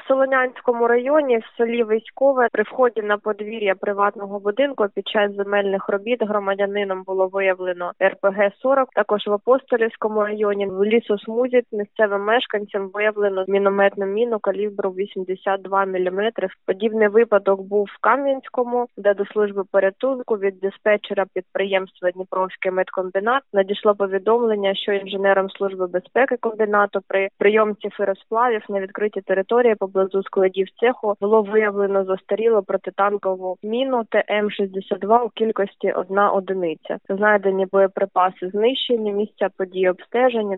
Солонянському районі, в селі Виськове, при вході на подвір'я приватного будинку під час земельних робіт громадянином було виявлено РПГ-40. Також в Апостолівському районі в лісосмузі місцевим мешканцям виявлено мінометну міну калібру 82 мм. Подібний випадок був в Кам'янському, де до служби порятунку від диспетчера підприємства «Дніпровський медкомбінат» надійшло повідомлення, що інженером служби безпеки комбінату при прийомці феросплавів на відкритій території поблизу складів цеху було виявлено застарілу протитанкову міну ТМ-62 у кількості 1 одиниця. Знайдені боєприпаси знищені, місця події обстежені.